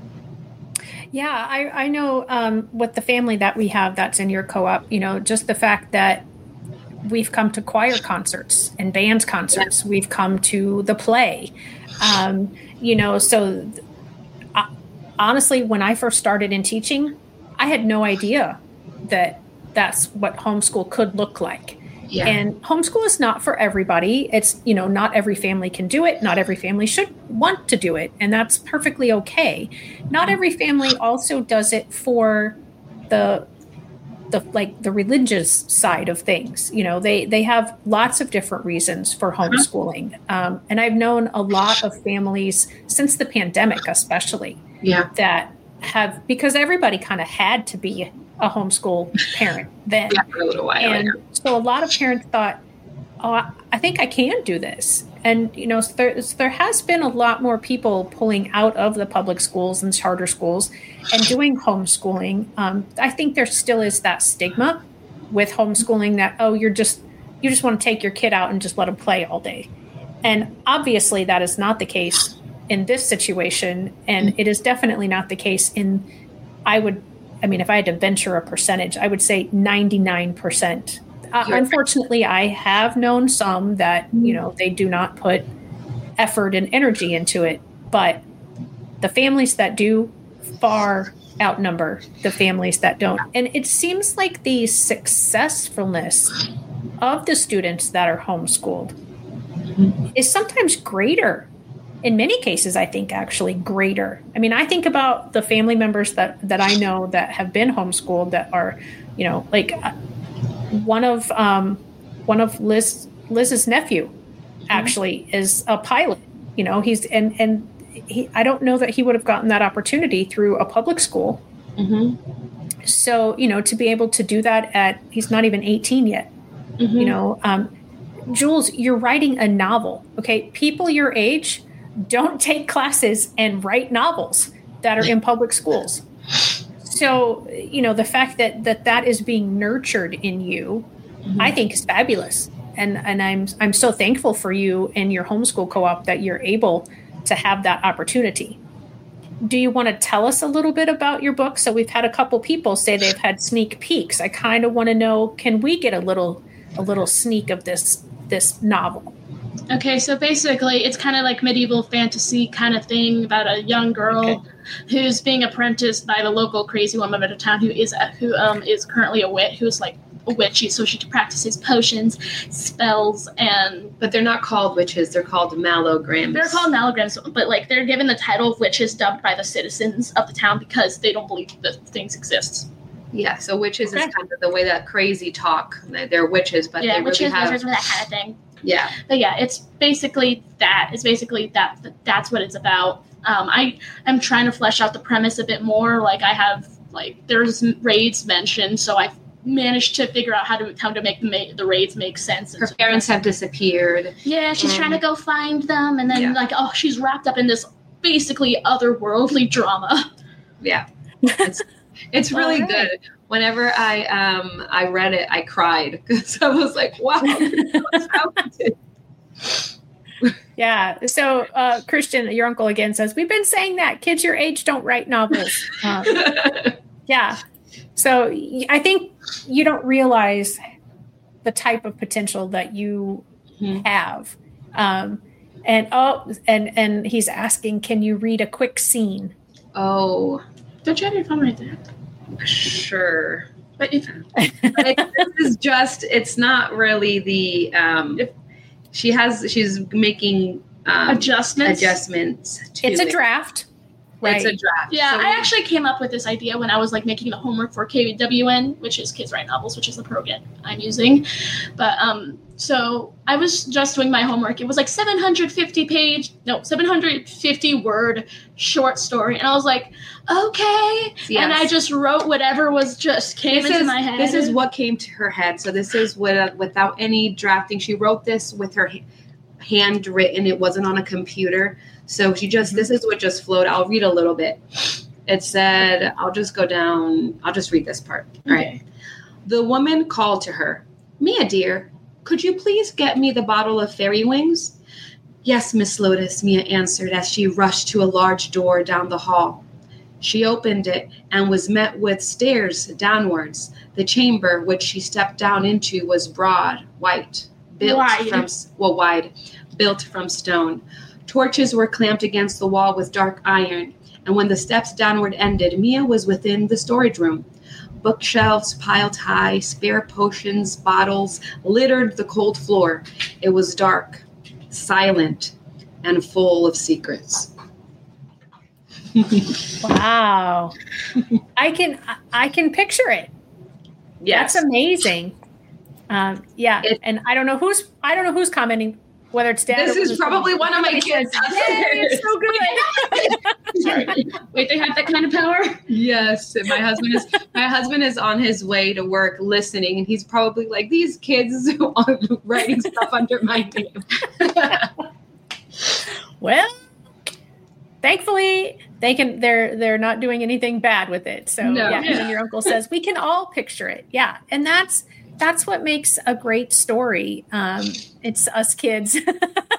Yeah, I, I know um, with the family that we have that's in your co-op, you know, just the fact that we've come to choir concerts and band concerts. Yeah. We've come to the play. Um, you know, so uh, honestly, when I first started in teaching, I had no idea that that's what homeschool could look like. Yeah. And homeschool is not for everybody. It's, you know, not every family can do it. Not every family should want to do it. And that's perfectly okay. Not every family also does it for the the like the religious side of things. You know, they they have lots of different reasons for homeschooling. Um, and I've known a lot of families since the pandemic, especially, yeah, that have, because everybody kind of had to be a homeschool parent then. Yeah, for a little while, and yeah. So a lot of parents thought, oh, I think I can do this. And, you know, there, there has been a lot more people pulling out of the public schools and charter schools and doing homeschooling. Um, I think there still is that stigma with homeschooling that, oh, you're just, you just want to take your kid out and just let them play all day. And obviously that is not the case in this situation. And it is definitely not the case in, I would, I mean, if I had to venture a percentage, I would say ninety-nine percent. Uh, unfortunately, I have known some that, you know, they do not put effort and energy into it. But the families that do far outnumber the families that don't. And it seems like the successfulness of the students that are homeschooled is sometimes greater. In many cases, I think actually greater. I mean, I think about the family members that, that I know that have been homeschooled that are, you know, like uh, one of um, one of Liz Liz's nephew actually mm-hmm. is a pilot. You know, he's and and he, I don't know that he would have gotten that opportunity through a public school. Mm-hmm. So, you know, to be able to do that at, he's not even eighteen yet. Mm-hmm. You know, um, Jules, you're writing a novel. Okay, people your age don't take classes and write novels that are in public schools. so, you know, the fact that that, that is being nurtured in you, mm-hmm. I think is fabulous. And and I'm I'm so thankful for you and your homeschool co-op that you're able to have that opportunity. Do you want to tell us a little bit about your book? So we've had a couple people say they've had sneak peeks. I kind of want to know, can we get a little a little sneak of this this novel? Okay, so basically it's kind of like medieval fantasy kind of thing about a young girl okay. who's being apprenticed by the local crazy woman of the town who is who um is currently a witch, who's like a witch, so she practices potions, spells, and but they're not called witches, they're called malograms. They're called malograms, but like they're given the title of witches dubbed by the citizens of the town because they don't believe that things exist. Yeah, so witches okay. is kind of the way that crazy talk. They're witches, but yeah, they really witches, have wizards, that kind of thing. Yeah, but yeah, it's basically that. It's basically that. That's what it's about. Um, I am trying to flesh out the premise a bit more. Like I have, like there's raids mentioned, so I managed to figure out how to how to make the ma- the raids make sense. Her parents have disappeared. Yeah, she's and, trying to go find them, and then yeah. like oh, she's wrapped up in this basically otherworldly drama. Yeah, it's it's really right. good. Whenever I um I read it, I cried because I was like, wow. Yeah. So uh, Christian, your uncle again says, we've been saying that kids your age don't write novels. Um, yeah. So I think you don't realize the type of potential that you mm-hmm. have. Um, and oh, and and he's asking, can you read a quick scene? Oh, don't you have your phone right there? Sure. But if it, this is just, it's not really the, um, if she has, she's making um, adjustments. Adjustments. To it's a it. draft. Right. It's a draft. Yeah, so I actually came up with this idea when I was like making the homework for K W N, which is Kids Write Novels, which is the program I'm using. But um, so I was just doing my homework. It was like seven hundred fifty page, no, seven hundred fifty word short story, and I was like, okay. Yes. And I just wrote whatever was just came this into is, my head. This is what came to her head. So this is with, without any drafting. She wrote this with her handwritten. It wasn't on a computer. So she just, this is what just flowed. I'll read a little bit. It said, I'll just go down. I'll just read this part. All right. Okay. The woman called to her, Mia, dear, could you please get me the bottle of fairy wings? Yes, Miss Lotus, Mia answered as she rushed to a large door down the hall. She opened it and was met with stairs downwards. The chamber which she stepped down into was broad, white, built wide. from, well, wide, built from stone. Torches were clamped against the wall with dark iron, and when the steps downward ended, Mia was within the storage room. Bookshelves piled high, spare potions, bottles littered the cold floor. It was dark, silent, and full of secrets. Wow. I can I can picture it. Yes. That's amazing. Um, yeah, it, and I don't know who's I don't know who's commenting. Whether it's dad. This or is probably one of my kids. Yay, it's so good. Sorry. Wait, they have that kind of power? Yes. And my husband is my husband is on his way to work listening, and he's probably like, these kids are writing stuff under my name. Well, thankfully they can they're they're not doing anything bad with it. So no. yeah, yeah. and then your uncle says we can all picture it. Yeah. And that's That's what makes a great story. Um, it's us kids. At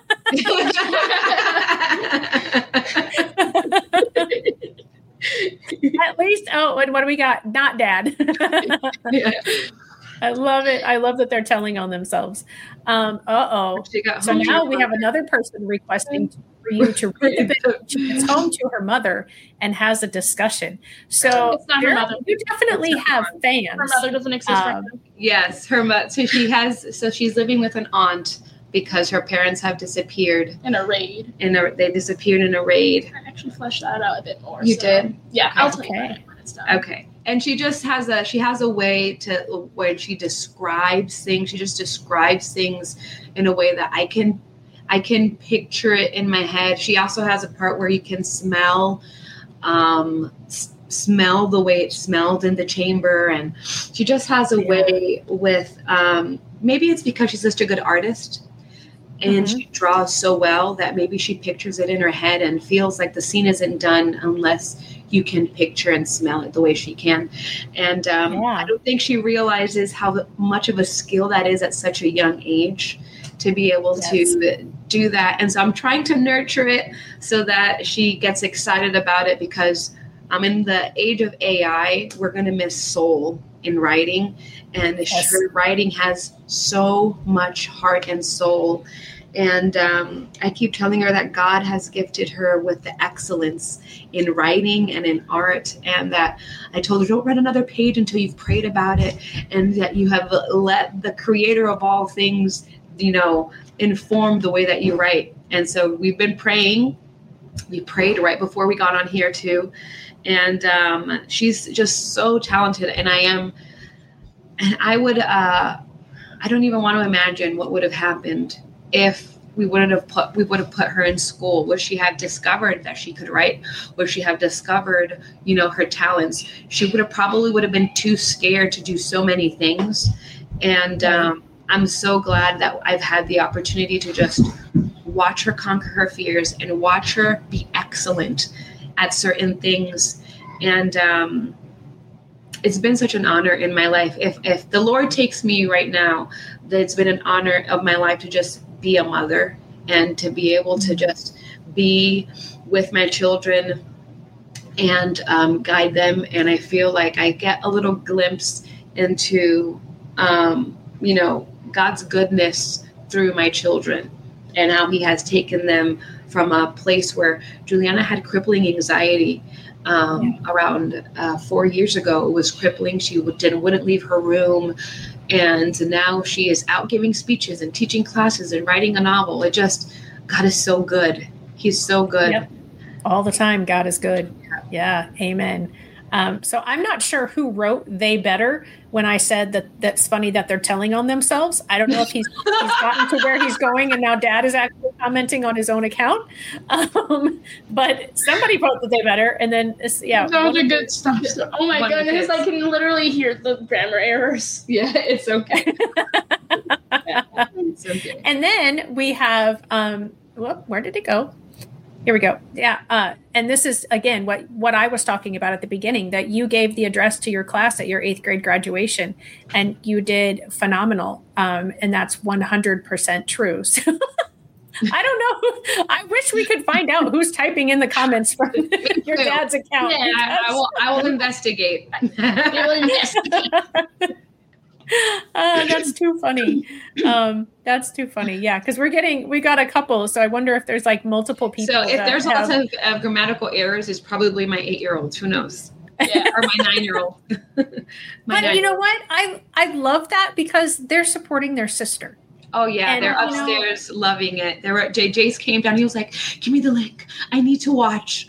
least, oh, what, what do we got? Not dad. Yeah. I love it. I love that they're telling on themselves. Um, uh-oh. So now we have another person requesting for you to read a bit. She gets home to her mother and has a discussion. So it's not her mother. You definitely have fans. Her mother doesn't exist right um, now. Yes, her mother. So she has. So she's living with an aunt because her parents have disappeared in a raid. In a, they disappeared in a raid. I actually fleshed that out a bit more. You so. did? Yeah, okay. I'll tell you about it when it's done. Okay. And she just has a she has a way to where she describes things. She just describes things in a way that I can I can picture it in my head. She also has a part where you can smell um, s- smell the way it smelled in the chamber, and she just has a way with um, maybe it's because she's such a good artist. And mm-hmm. she draws so well that maybe she pictures it in her head and feels like the scene isn't done unless you can picture and smell it the way she can. And um, yeah. I don't think she realizes how much of a skill that is at such a young age to be able yes. to do that. And so I'm trying to nurture it so that she gets excited about it, because I'm in the age of A I. We're going to miss soul in writing, and yes. her writing has so much heart and soul. And um, I keep telling her that God has gifted her with the excellence in writing and in art, and that I told her, don't read another page until you've prayed about it, and that you have let the creator of all things, you know, inform the way that you write. And so we've been praying. We prayed right before we got on here too. And um, she's just so talented. And I am, and I would, uh, I don't even want to imagine what would have happened if we wouldn't have put, we would have put her in school. Would she have discovered that she could write? Would she have discovered, you know, her talents? She would have probably would have been too scared to do so many things. And um, I'm so glad that I've had the opportunity to just watch her conquer her fears and watch her be excellent at certain things. And um, it's been such an honor in my life. If if the Lord takes me right now, that it's been an honor of my life to just be a mother and to be able to just be with my children and um, guide them. And I feel like I get a little glimpse into, um, you know, God's goodness through my children and how he has taken them from a place where Juliana had crippling anxiety um, yeah. around uh, four years ago. It was crippling. She would, didn't, wouldn't leave her room. And now she is out giving speeches and teaching classes and writing a novel. It just, God is so good. He's so good. Yep. All the time, God is good. Yeah. Amen. Um, so I'm not sure who wrote They Better when I said that that's funny that they're telling on themselves. I don't know if he's, he's gotten to where he's going and now Dad is actually commenting on his own account. Um, but somebody wrote that They Better. And then, yeah. Those are good stuff. Oh my goodness. I can literally hear the grammar errors. Yeah, it's okay. Yeah, it's okay. And then we have, um, whoop, where did it go? Here we go. Yeah. Uh, and this is, again, what, what I was talking about at the beginning, that you gave the address to your class at your eighth grade graduation, and you did phenomenal. Um, and that's one hundred percent true. So I don't know. I wish we could find out who's typing in the comments from your dad's account. Yeah, I, I, will, I will investigate. I will investigate. Uh, that's too funny. Um, that's too funny. Yeah, because we're getting, we got a couple. So I wonder if there's like multiple people. So if there's have... lots of uh, grammatical errors, it's probably my eight-year-old. Who knows? Yeah, or my nine-year-old. my but nine-year-old. You know what? I I love that because they're supporting their sister. Oh yeah, and, they're upstairs know, loving it. There were Jay, Jace came down. He was like, "Give me the link. I need to watch."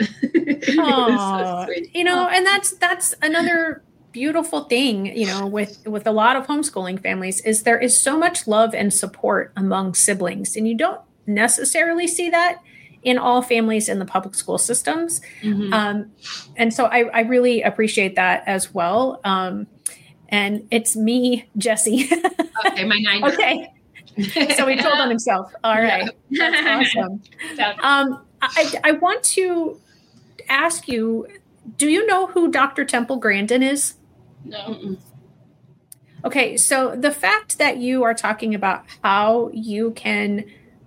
Oh, so you know, and that's that's another beautiful thing, you know, with with a lot of homeschooling families, is there is so much love and support among siblings, and you don't necessarily see that in all families in the public school systems. Mm-hmm. Um, and so I, I really appreciate that as well. Um, and it's me, Jesse. Okay, my nine. Okay, so he told on himself. All right, yeah. That's awesome. Um, I I want to ask you, do you know who Doctor Temple Grandin is? No. Mm-mm. Okay, so the fact that you are talking about how you can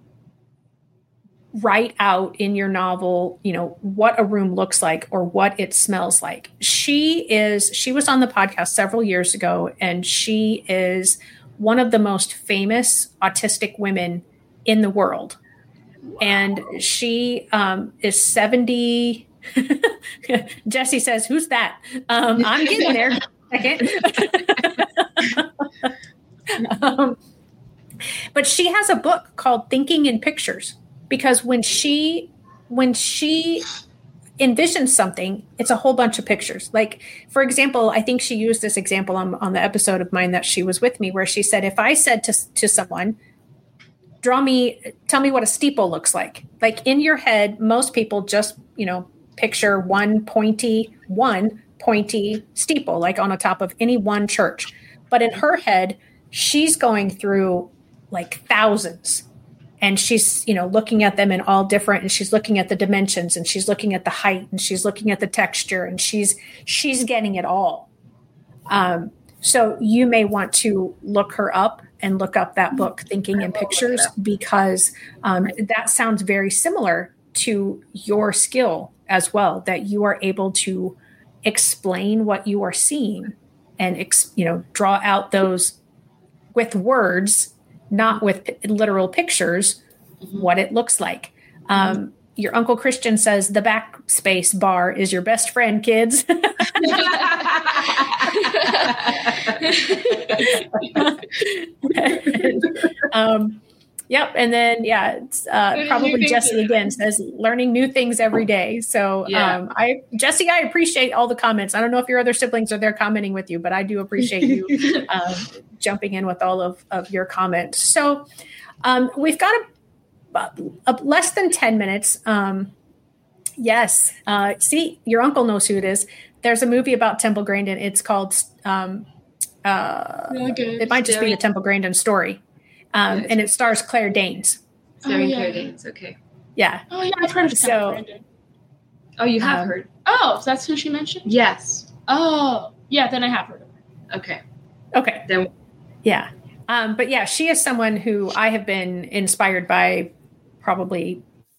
write out in your novel, you know, what a room looks like or what it smells like. She is, she was on the podcast several years ago, and she is one of the most famous autistic women in the world. Wow. And she um, is seventy. Jesse says, "Who's that?" Um, I'm getting there. um, but she has a book called Thinking in Pictures, because when she when she envisions something, it's a whole bunch of pictures. Like, for example, I think she used this example on, on the episode of mine that she was with me, where she said, if I said to to someone, draw me, tell me what a steeple looks like. Like in your head, most people just, you know, picture one pointy, one pointy steeple, like on the top of any one church. But in her head, she's going through like thousands. and she's, you know, looking at them in all different, and she's looking at the dimensions, and she's looking at the height, and she's looking at the texture, and she's she's getting it all. Um, so you may want to look her up and look up that book, Thinking in Pictures, because um, that sounds very similar to your skill as well, that you are able to explain what you are seeing and, ex- you know, draw out those with words, not with p- literal pictures, mm-hmm. what it looks like. Um, mm-hmm. Your Uncle Christian says the backspace bar is your best friend, kids. um, yep. And then, yeah, it's, uh, probably Jesse again says learning new things every day. So, yeah. um, I, Jesse, I appreciate all the comments. I don't know if your other siblings are there commenting with you, but I do appreciate you, um, jumping in with all of, of your comments. So, um, we've got a, a less than ten minutes. Um, yes. Uh, see, your uncle knows who it is. There's a movie about Temple Grandin. It's called, um, uh, really good. It might just Staring. be the Temple Grandin story. Um, yeah, and it stars Claire Danes. Staring oh, yeah. Claire Danes. Okay. Yeah. Oh yeah. I've heard of Temple Grandin. Oh, you have um, heard. Oh, so that's who she mentioned? Yes. Oh, yeah. Then I have heard of her. Okay. Okay. Then. Yeah. Um, but yeah, she is someone who I have been inspired by probably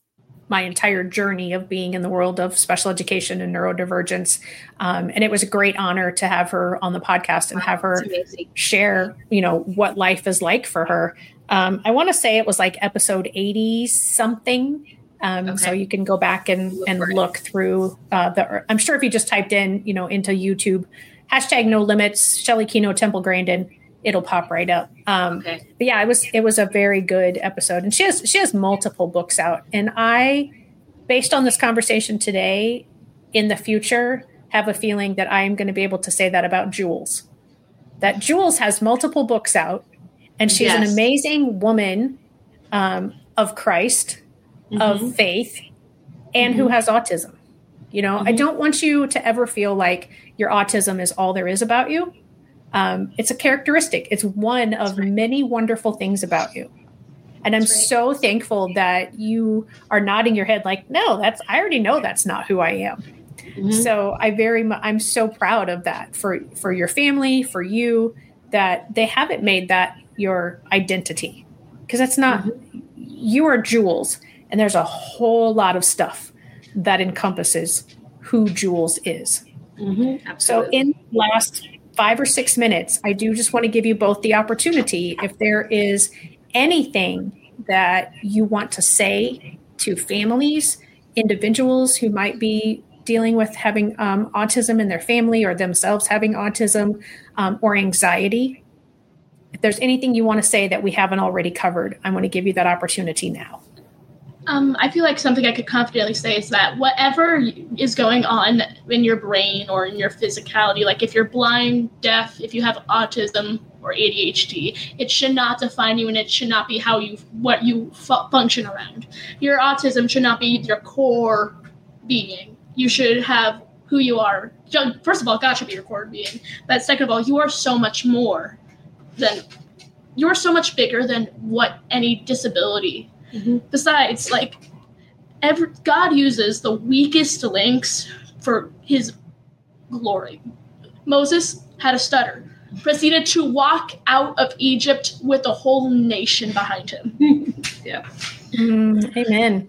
my entire journey of being in the world of special education and neurodivergence. Um, and it was a great honor to have her on the podcast and wow, have her share, you know, what life is like for her. Um, I want to say it was like episode eighty something. Um, okay. So you can go back and, look and look through uh, the, I'm sure if you just typed in, you know, into YouTube, hashtag no limits, Shelley Keno, Temple Grandin, it'll pop right up. Um, okay. But yeah, it was, it was a very good episode, and she has, she has multiple books out. And I, based on this conversation today, in the future, have a feeling that I am going to be able to say that about Jules, that Jules has multiple books out, and she's yes. an amazing woman, um, of Christ, mm-hmm. of faith, and mm-hmm. who has autism. You know, mm-hmm. I don't want you to ever feel like your autism is all there is about you. Um, it's a characteristic. It's one of right. many wonderful things about you. And I'm right. so thankful that you are nodding your head like, no, that's, I already know that's not who I am. Mm-hmm. So I very much, I'm so proud of that for, for your family, for you, that they haven't made that your identity, because that's not, mm-hmm. you are Jules, and there's a whole lot of stuff that encompasses who Jules is. Mm-hmm. So in the last five or six minutes, I do just want to give you both the opportunity. If there is anything that you want to say to families, individuals who might be dealing with having um, autism in their family, or themselves having autism, um, or anxiety, if there's anything you want to say that we haven't already covered, I want to give you that opportunity now. Um, I feel like something I could confidently say is that whatever is going on in your brain or in your physicality, like if you're blind, deaf, if you have autism or A D H D, it should not define you, and it should not be how you, what you fu- function around. Your autism should not be your core being. You should have who you are. First of all, God should be your core being. But second of all, you are so much more than, you are so much bigger than what any disability. Mm-hmm. Besides, like, every, God uses the weakest links for his glory. Moses had a stutter, proceeded to walk out of Egypt with a whole nation behind him. Yeah. Mm, amen.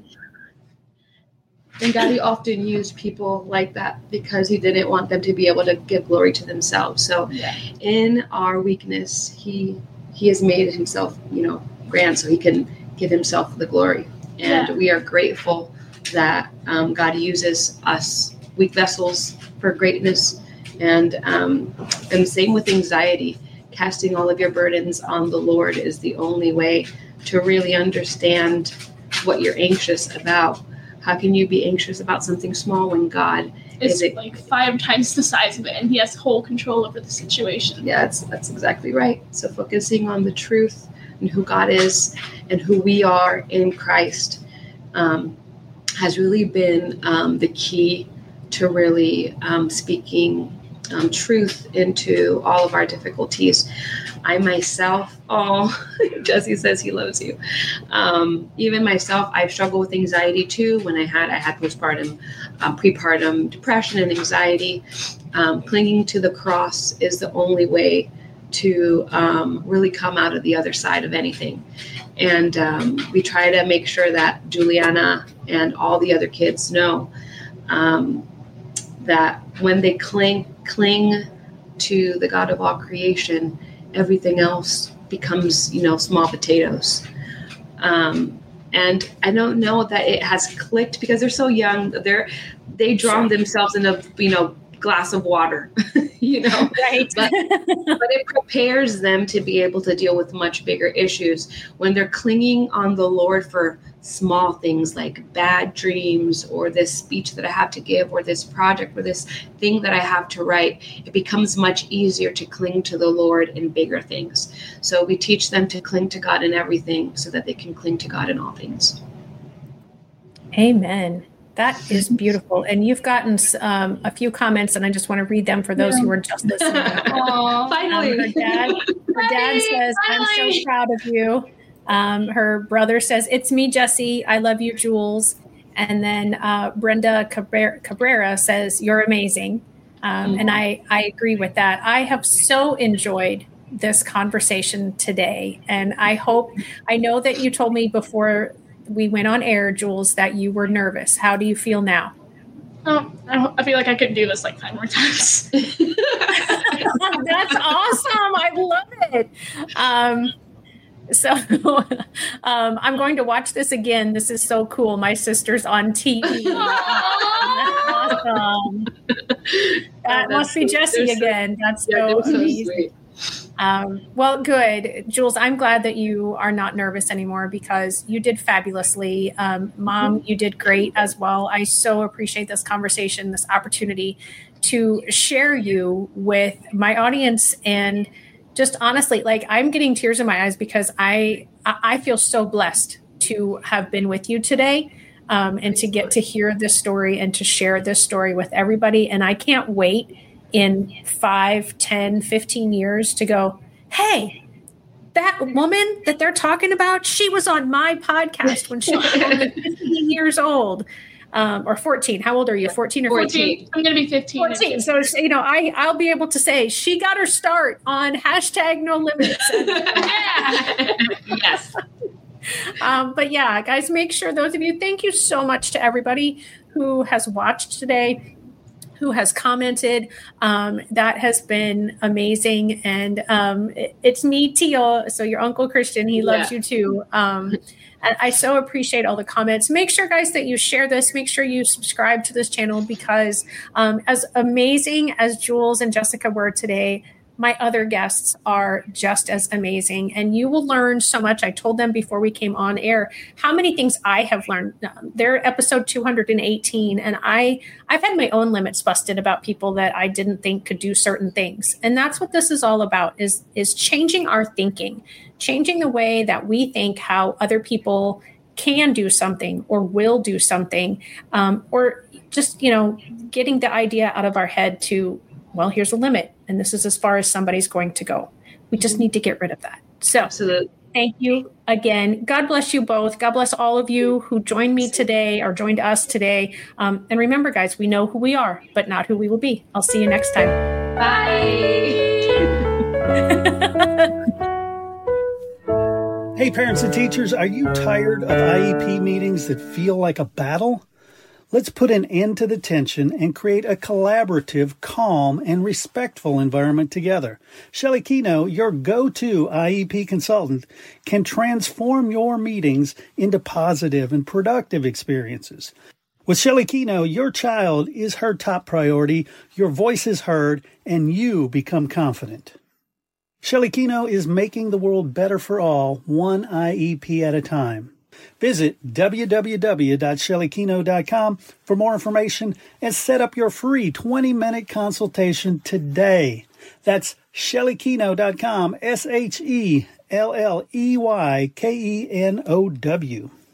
And God, he often used people like that because he didn't want them to be able to give glory to themselves. So yeah. in our weakness, he he has made himself, you know, grand so he can give himself the glory. And yeah. we are grateful that um, God uses us weak vessels for greatness. And um, and same with anxiety. Casting all of your burdens on the Lord is the only way to really understand what you're anxious about. How can you be anxious about something small when God is it, like five times the size of it, and he has whole control over the situation? Yeah, that's that's exactly right. So focusing on the truth and who God is and who we are in Christ um, has really been um, the key to really um, speaking um, truth into all of our difficulties. I myself, oh, Jesse says he loves you. Um, even myself, I've struggled with anxiety too. When I had, I had postpartum, um, prepartum depression and anxiety. Um, clinging to the cross is the only way to um, really come out of the other side of anything. And um, we try to make sure that Juliana and all the other kids know um, that when they cling, cling to the God of all creation, everything else becomes, you know, small potatoes. Um, and I don't know that it has clicked because they're so young. They're, they drown themselves in a, you know, glass of water, you know, right. but, but it prepares them to be able to deal with much bigger issues when they're clinging on the Lord for small things like bad dreams or this speech that I have to give or this project or this thing that I have to write. It becomes much easier to cling to the Lord in bigger things. So we teach them to cling to God in everything so that they can cling to God in all things. Amen. That is beautiful. And you've gotten um, a few comments, and I just want to read them for those yeah. who are just listening. Aww, finally. Um, her dad, her dad says, finally. I'm so proud of you. Um, her brother says, it's me, Jesse. I love you, Jules. And then uh, Brenda Cabrera, Cabrera says, you're amazing. Um, mm-hmm. And I, I agree with that. I have so enjoyed this conversation today. And I hope, I know that you told me before we went on air, Jules, that you were nervous. How do you feel now? Oh, I feel like I could do this like five more times. That's awesome. I love it. Um, so um, I'm going to watch this again. This is so cool. My sister's on T V. Awesome. That oh, must be Jessie so, again. That's yeah, so, so amazing. Sweet. Um, well, good. Jules, I'm glad that you are not nervous anymore because you did fabulously. Um, Mom, you did great as well. I so appreciate this conversation, this opportunity to share you with my audience. And just honestly, like I'm getting tears in my eyes because I, I feel so blessed to have been with you today. Um, and to get to hear this story and to share this story with everybody. And I can't wait in five, ten, fifteen years to go, hey, that woman that they're talking about, she was on my podcast when she was only fifteen years old, um, or fourteen. How old are you? fourteen or fourteen? I'm going to be fifteen. fourteen. So, you know, I, I'll be able to say she got her start on hashtag no limits. Yes. Um, but yeah, guys, make sure those of you, thank you so much to everybody who has watched today, who has commented. Um, that has been amazing. And um, it, it's me, Tio. So your Uncle Christian, he loves yeah. you too. Um, and I so appreciate all the comments. Make sure, guys, that you share this. Make sure you subscribe to this channel because um, as amazing as Jules and Jessica were today, my other guests are just as amazing, and you will learn so much. I told them before we came on air how many things I have learned. They're episode two hundred eighteen, and I, I've had my own limits busted about people that I didn't think could do certain things. And that's what this is all about, is, is changing our thinking, changing the way that we think how other people can do something or will do something, um, or just, you know, getting the idea out of our head to, well, here's a limit, and this is as far as somebody's going to go. We just need to get rid of that. So Absolutely. Thank you again. God bless you both. God bless all of you who joined me today or joined us today. Um, and remember, guys, we know who we are, but not who we will be. I'll see you next time. Bye. Hey, parents and teachers, are you tired of I E P meetings that feel like a battle? Let's put an end to the tension and create a collaborative, calm, and respectful environment together. Shelley Keno, your go-to I E P consultant, can transform your meetings into positive and productive experiences. With Shelley Keno, your child is her top priority, your voice is heard, and you become confident. Shelley Keno is making the world better for all, one I E P at a time. Visit w w w dot shelley keno dot com for more information and set up your free twenty-minute consultation today. That's shelley keno dot com, S H E L L E Y K E N O W.